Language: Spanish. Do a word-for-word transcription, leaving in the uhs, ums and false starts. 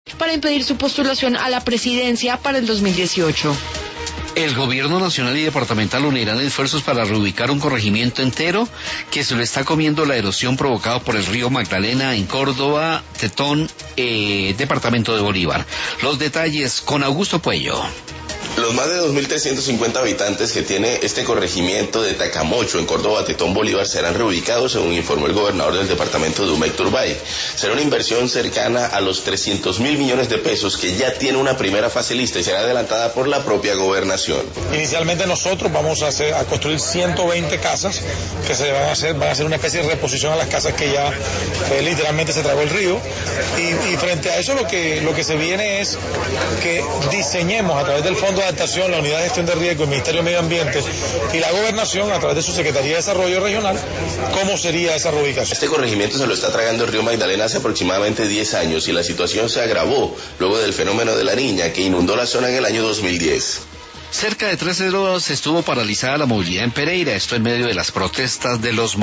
para impedir su postulación a la presidencia para el dos mil dieciocho. El gobierno nacional y departamental unirán esfuerzos para reubicar un corregimiento entero que se lo está comiendo la erosión provocada por el río Magdalena en Córdoba, Tetón, eh, departamento de Bolívar. Los detalles con Augusto Puello. Los más de dos mil trescientos cincuenta habitantes que tiene este corregimiento de Tacamocho en Córdoba, Tetón, Bolívar serán reubicados, según informó el gobernador del departamento de Dumec Turbay. Será una inversión cercana a los trescientos mil millones de pesos que ya tiene una primera fase lista y será adelantada por la propia gobernación. Inicialmente nosotros vamos a, hacer, a construir ciento veinte casas que se van a hacer, van a hacer una especie de reposición a las casas que ya eh, literalmente se tragó el río y, y frente a eso lo que, lo que se viene es que diseñemos a través del Fondo de Adaptación, la Unidad de Gestión de Riesgo, el Ministerio de Medio Ambiente y la Gobernación, a través de su Secretaría de Desarrollo Regional, cómo sería esa reubicación. Este corregimiento se lo está tragando el río Magdalena hace aproximadamente diez años y la situación se agravó luego del fenómeno de la Niña que inundó la zona en el año dos mil diez. Cerca de trece horas estuvo paralizada la movilidad en Pereira, esto en medio de las protestas de los